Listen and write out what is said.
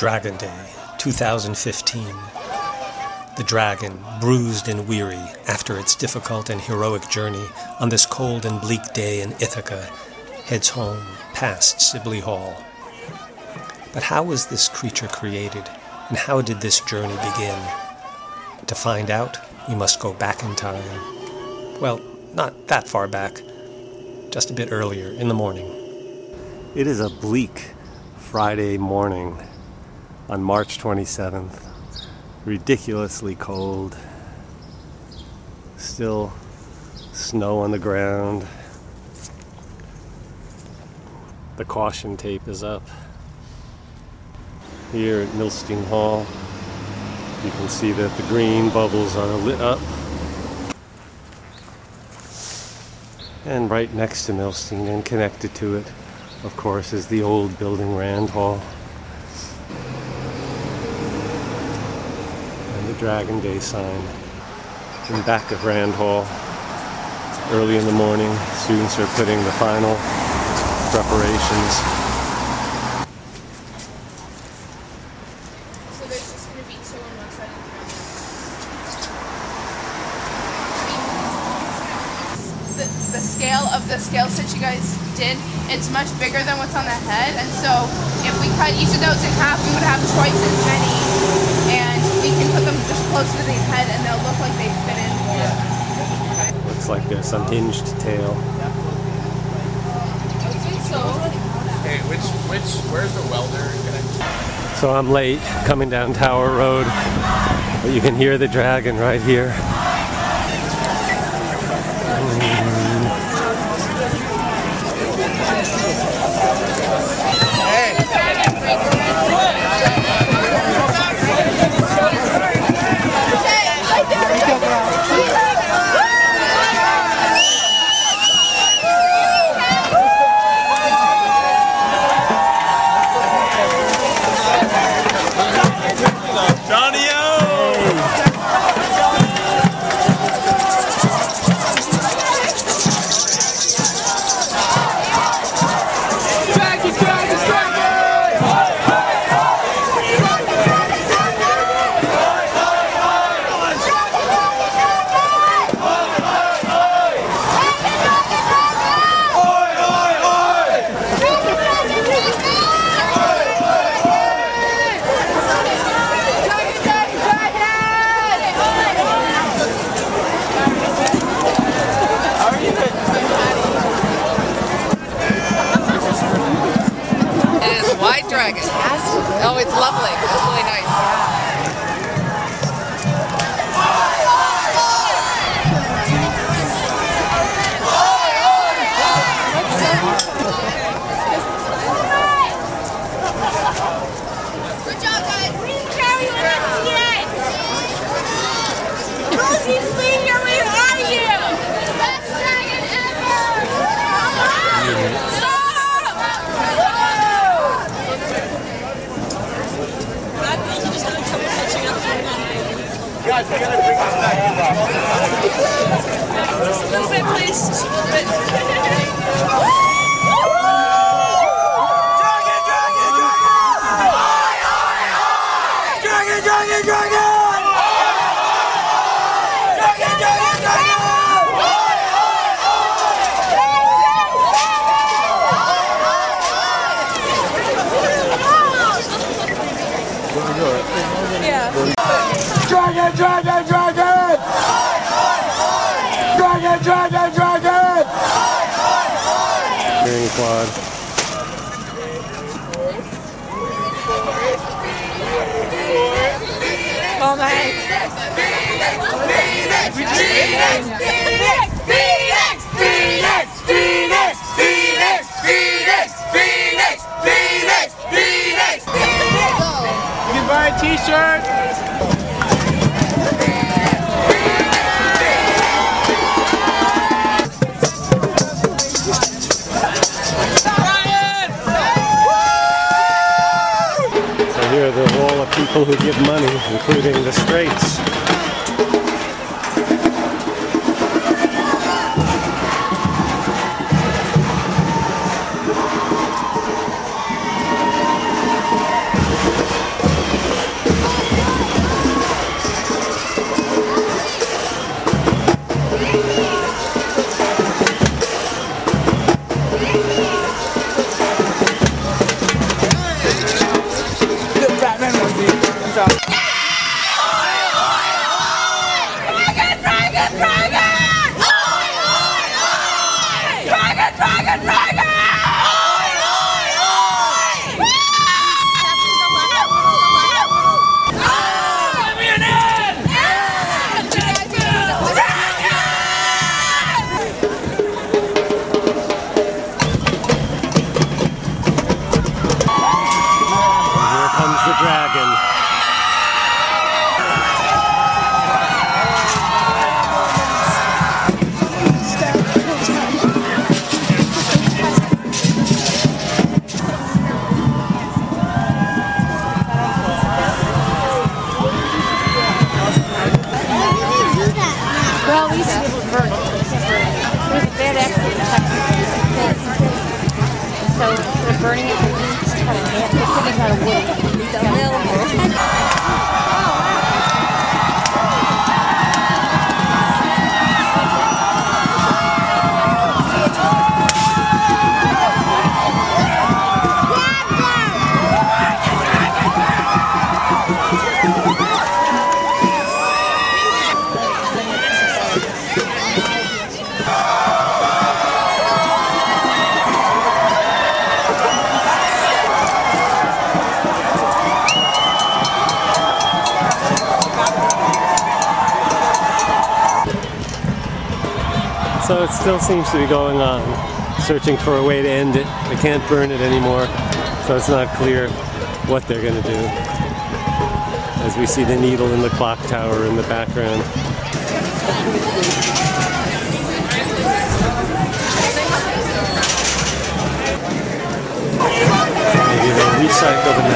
Dragon Day, 2015. The dragon, bruised and weary after its difficult and heroic journey on this cold and bleak day in Ithaca, heads home past Sibley Hall. But how was this creature created, and how did this journey begin? To find out, you must go back in time. Well, not that far back, just a bit earlier in the morning. It is a bleak Friday morning on March 27th. Ridiculously cold. Still snow on the ground. The caution tape is up. Here at Milstein Hall, you can see that the green bubbles are lit up. And right next to Milstein and connected to it, of course, is the old building Rand Hall. And the Dragon Day sign. In back of Rand Hall, early in the morning, students are putting the final preparations. So there's just going to be two on one side and the scale of the scales that you guys did, it's much bigger than what's on the head, and so if we cut each of those in half, we would have twice as many, and we can put them just close to the head and they'll look like they fit in more. Looks like there's some hinged tail. I think so. Hey, where's the welder gonna... So I'm late coming down Tower Road, but you can hear the dragon right here. White dragon. Oh, it's lovely. It's really nice. Good job, guys. We didn't carry one yet. Rosie Senior, where are you? Best dragon ever. Stop! Guys, we gotta bring this back in. Just a little bit, please. Just a little bit. Dragon, dragon, dragon! Dragon, dragon, dragon! Dragon, dragon, dragon! Yeah. Dragon, dragon, dragon! Dragon, dragon, dragon! Hearing quad. Oh my. You can buy a t-shirt! Here are the wall of people who give money, including the Straits. Well, we used to be able to burn it, but we can't burn it. There was a bad accident in Texas. And so instead of burning it, they just cut it in half. They put it out of wood. So it still seems to be going on, searching for a way to end it. They can't burn it anymore, so it's not clear what they're going to do. As we see the needle in the clock tower in the background. Maybe they'll recycle the